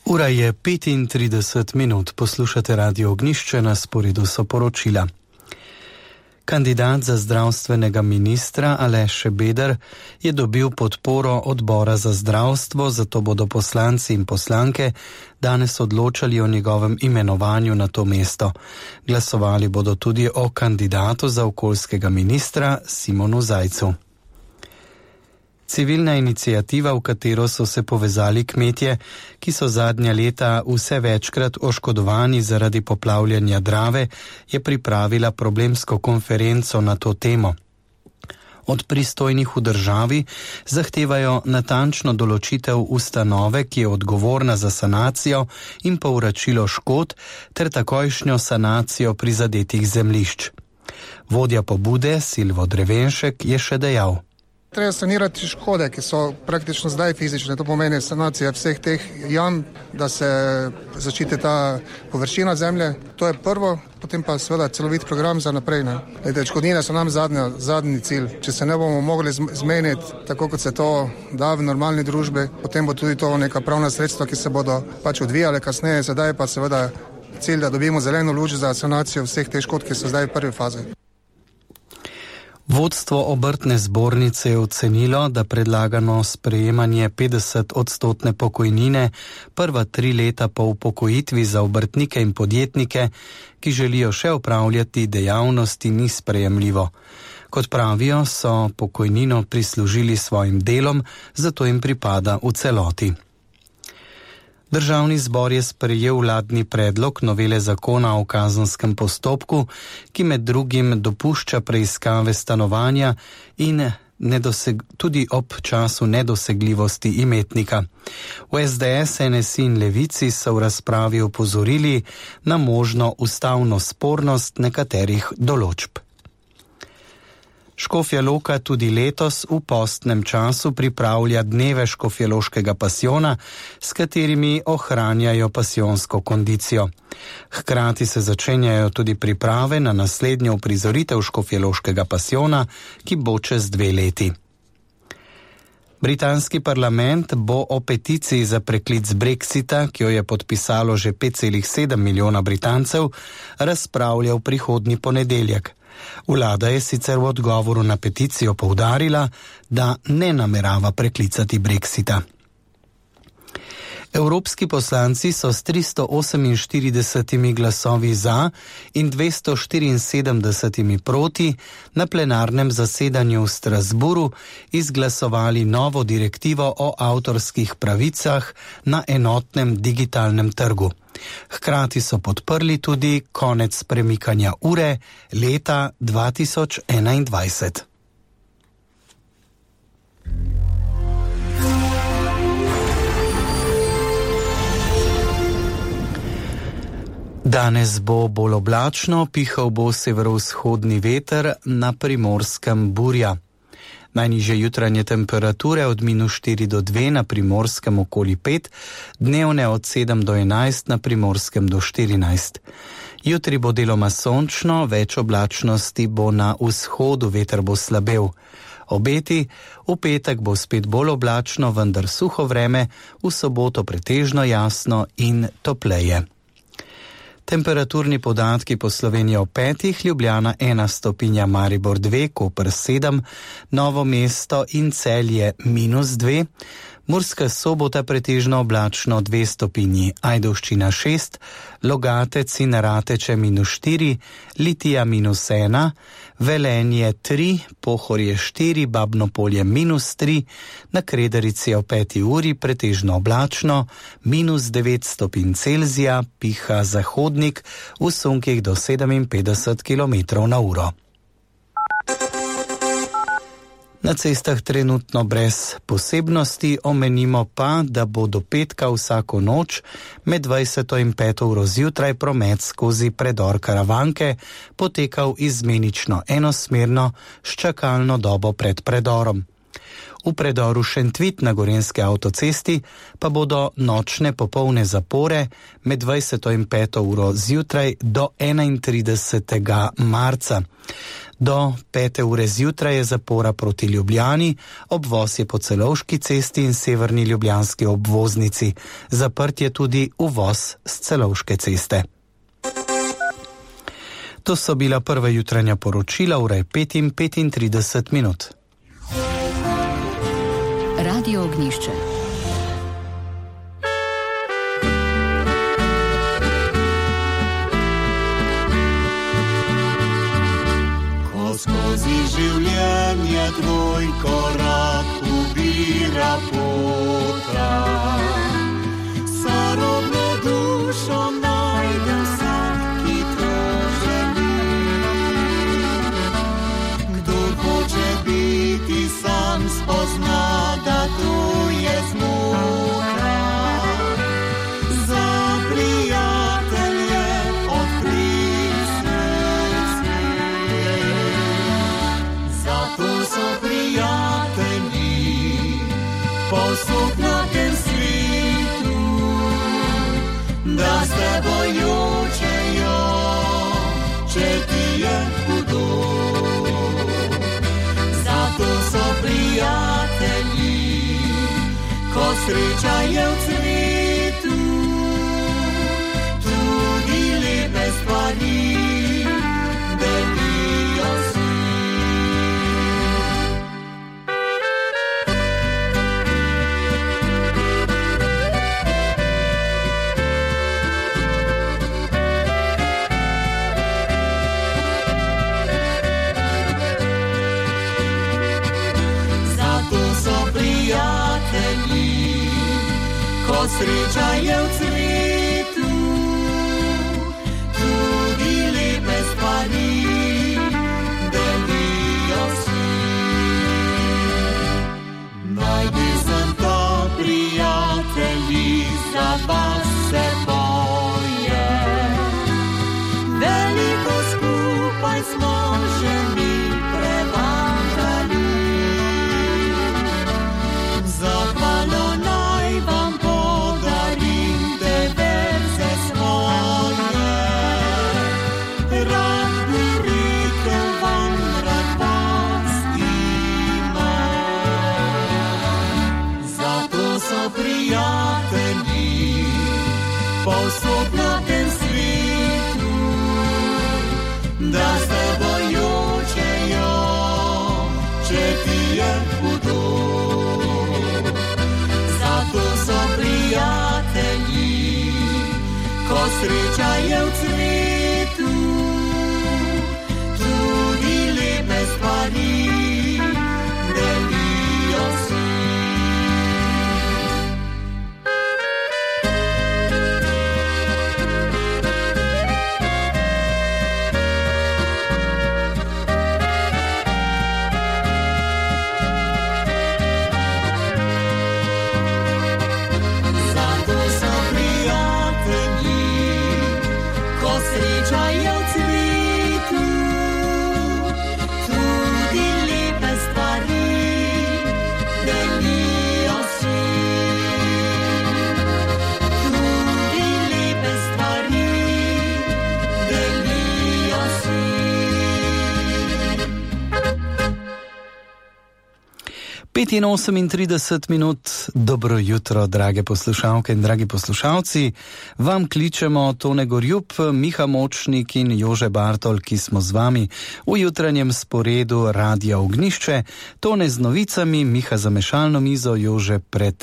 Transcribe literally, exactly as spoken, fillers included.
Ura je petintrideset minut, poslušate Radio Ognjišče, na sporedu so poročila. Kandidat za zdravstvenega ministra Aleš Šabeder je dobil podporo odbora za zdravstvo, zato bodo poslanci in poslanke danes odločali o njegovem imenovanju na to mesto. Glasovali bodo tudi o kandidatu za okoljskega ministra Simonu Zajcu. Civilna iniciativa, v katero so se povezali kmetje, ki so zadnja leta vse večkrat oškodovani zaradi poplavljanja Drave, je pripravila problemsko konferenco na to temo. Od pristojnih v državi zahtevajo natančno določitev ustanove, ki je odgovorna za sanacijo in povračilo škod ter takojšnjo sanacijo prizadetih zemljišč. Vodja pobude Silvo Drevenšek je še dejal: Treba sanirati škode, ki so praktično zdaj fizične, to pomeni sanacija vseh teh jam, da se zaščiti ta površina zemlje. To je prvo, potem pa seveda celovit program za naprej. Škodnine so nam zadnja, zadnji cilj. Če se ne bomo mogli zmeniti, tako kot se to da v normalni družbi, potem bo tudi to neka pravna sredstva, ki se bodo pač odvijale kasneje, sedaj pa seveda cilj, da dobimo zeleno luč za sanacijo vseh teh škod, ki so zdaj v prvi fazi. Vodstvo obrtne zbornice je ocenilo, da predlagano sprejemanje petdeset odstotne pokojnine prva tri leta po upokojitvi za obrtnike in podjetnike, ki želijo še opravljati dejavnosti, ni sprejemljivo. Kot pravijo, so pokojnino prislužili svojim delom, zato jim pripada v celoti. Državni zbor je sprejel vladni predlog novele zakona o kazenskem postopku, ki med drugim dopušča preiskave stanovanja in nedoseg, tudi ob času nedosegljivosti imetnika. V S D S, N S I in Levici so v razpravi opozorili na možno ustavno spornost nekaterih določb. Škofja Loka tudi letos v postnem času pripravlja dneve škofjeloškega pasijona, s katerimi ohranjajo pasijonsko kondicijo. Hkrati se začenjajo tudi priprave na naslednjo uprizoritev škofjeloškega pasijona, ki bo čez dve leti. Britanski parlament bo o peticiji za preklic Brexita, ki jo je podpisalo že pet celih sedem milijona Britancev, razpravljal prihodnji ponedeljek. Vlada je sicer v odgovoru na peticijo poudarila, da ne namerava preklicati Brexita. Evropski poslanci so s tristo oseminštiridesetimi glasovi za in dvesto štiriinsedemdesetimi proti na plenarnem zasedanju v Strasburu izglasovali novo direktivo o avtorskih pravicah na enotnem digitalnem trgu. Hkrati so podprli tudi konec premikanja ure leta dva tisoč enaindvajset. Danes bo bolj oblačno, pihal bo severovzhodni veter, na Primorskem burja. Najnižje jutranje temperature od minus štiri do dve, na Primorskem okoli pet, dnevne od sedem do enajst, na Primorskem do štirinajst. Jutri bo deloma sončno, več oblačnosti bo na vzhodu, veter bo slabel. Obeti, v petek bo spet bolj oblačno, vendar suho vreme, v soboto pretežno jasno in topleje. Temperaturni podatki po Sloveniji o petih, Ljubljana ena stopinja, Maribor dve, Koper sedem, Novo mesto in Celje minus dve, Murska Sobota pretežno oblačno dve stopinji, Ajdovščina šest, Logatec in Rateče minus štiri, Litija minus ena, Velenje tri, Pohorje štiri, Babno Polje minus tri, na Kredarici o peti uri pretežno oblačno, minus devet stopinj Celzija, piha zahodnik v sunkih do sedeminpetdeset kilometrov na uro. Na cestah trenutno brez posebnosti, omenimo pa, da bo do petka vsako noč med dvajseto in peto uro zjutraj promet skozi predor Karavanke potekal izmenično enosmerno s čakalno dobo pred predorom. V predoru Šentvit na gorenjski avtocesti pa bodo nočne popolne zapore med dvajseto in peto uro zjutraj do enaintridesetega marca. Do pete ure zjutraj je zapora proti Ljubljani, obvoz je po Celovški cesti in severni ljubljanski obvoznici. Zaprt je tudi uvoz z Celovške ceste. To so bila prva jutranja poročila, ura je pet in petintrideset minut. Radio Ognišče. Ko skozi življenje tvoj korak ubira pota, sorodno dušo najde vsak, ki to želi. Kdor hoče biti sam, spozna, da to je zmota. Za prijatelje odkri srce, zato so prijatelji povsod na tem svetu, da s teboj jočejo, če ti je hudo. Zato so prijatelji, ko sreča je v cvetu, tudi lepe stvari delijo si. Zato so prijatelji, ko sreča je v cvetu, tudi lepe stvari delijo si. Najdi sem to, prijatelji, za vas se boje. Veliko skupaj smo že mi prevandali. Zahvalo naj vam podarim te verze svoje. Rad bi rekel vam, rad vas imam. Zato so prijatelji povsod na tem svetu, da s teboj jočejo, če ti je hudo. Zato so prijatelji, ko sreča je v cvetu, tudi lepe stvari delijo si. Zato so prijatelji, ko sreča je v cvetu, tudi lepe stvari delijo si. Tudi lepe stvari delijo si. petinosemintrideset minut, dobro jutro, drage poslušalke in dragi poslušalci. Vam kličemo Tone Gorjup, Miha Močnik in Jože Bartol, ki smo z vami v jutranjem sporedu Radia Ognišče. Tone z novicami, Miha za mešalno mizo, Jože pred